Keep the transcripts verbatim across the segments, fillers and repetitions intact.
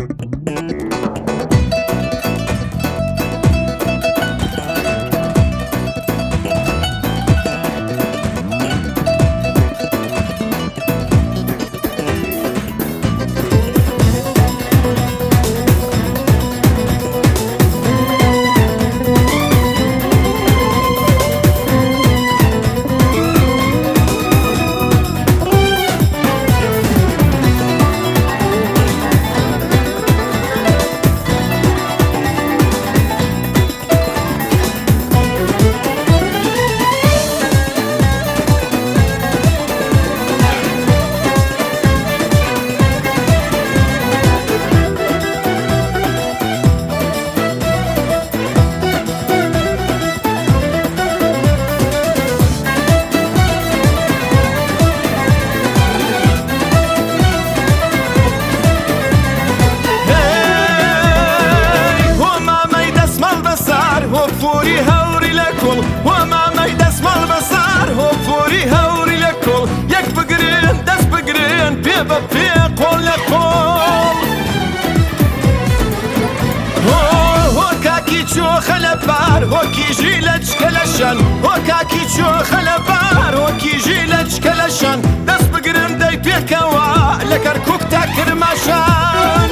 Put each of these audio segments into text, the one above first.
وەکیژی لە چکەلەشان وەکاکی چۆ خەلەبار وەکیژی لە چکەلەشان دەست بگرن دەی پێکەوە لە کەرکووک تا کرماشان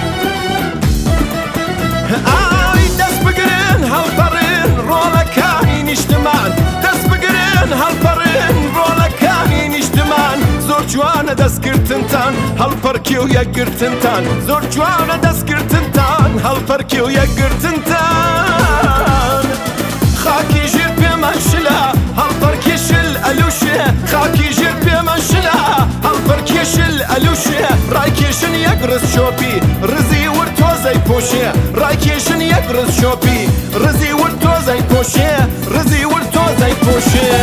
ئای دەست بگرن هەڵپەڕن ڕۆڵەکانی نیشتمان دەست بگرن هەڵپەڕن ڕۆڵەکانی نیشتمان زۆر جوانە دەستگرتنتان هەڵپەرکی و یەکگرتنتان زۆر جوانە دەستگرتنتان هەڵپەرکی و یەکگرتنتان خاکی ژێر پێمان شلە هەڵپەرکی شل ئەلووشێ خاکی ژێر پێمان شلە هەڵپەرکی شل ئەلووشێ ڕایکێشن یەک ڕز شۆپی ڕزی ورد تۆزەی پۆشێ ڕایکێشن یەک ڕز شۆپی ڕزی ورد تۆزەی پۆشێ ڕزی ورد تۆزەی پۆشێ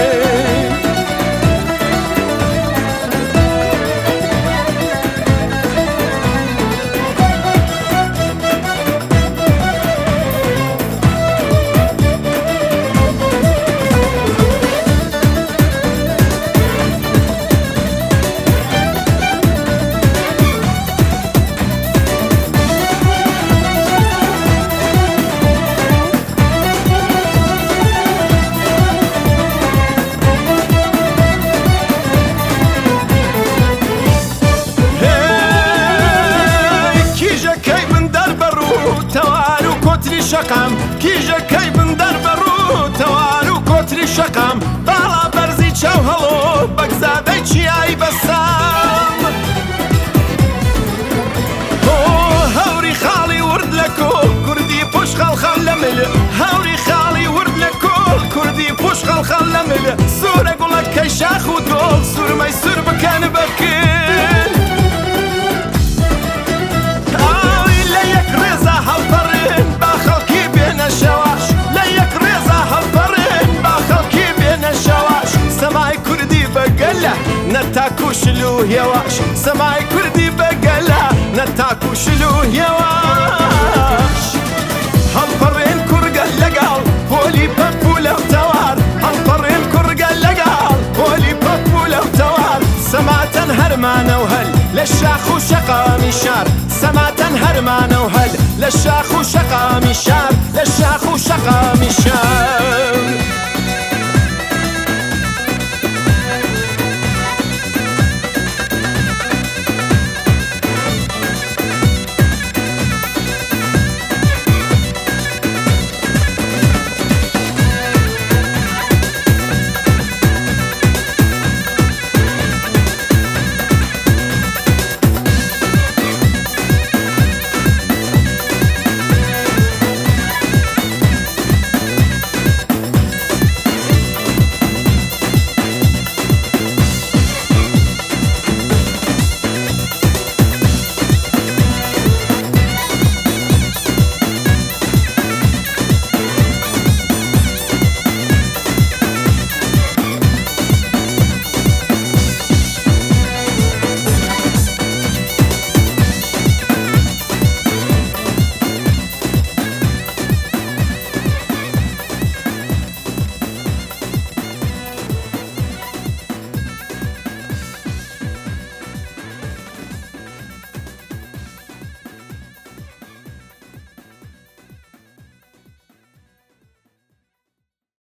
شقم کیژەکەی بندەر بەڕوو تەوار و کۆتری شەقم باڵا بەرزی چاو هەڵۆ بەگزادەی چیایی بەسام هەوری خاڵی ورد لە کۆڵ کوردی پوش خەڵخەڵ لە مل هەوری خاڵی ورد لە کۆڵ کوردی پوش خەڵخەڵ لە مل سوورە گوڵەکەی شاخ و دۆڵ سوورمەی سور بکەن بەکن ئای لە یەک ڕێزە هەڵپەڕن با خەڵکی بێنە شەواش لە یەک ڕێزە هەڵپەڕن با خەڵکی بێنە شەواش سەمای کوردی بەگەلە نەتاکو شل و هێواش سەمای کوردی بەگەلە نەتاکو شل و هێواش هەڵپەڕێن کوڕگە لەگەڵ پۆلی پەپ و لەو تەوار هەڵپەڕێن کوڕگە لەگەڵ پۆلی پەپ و لەو تەوار سەماتەن هەرمانە و هەل لە شاخ و شەقامی شار سەماتەن هەرمانە و هەل لە شاخ و شەقامی شار لە شاخ و شەقامی شار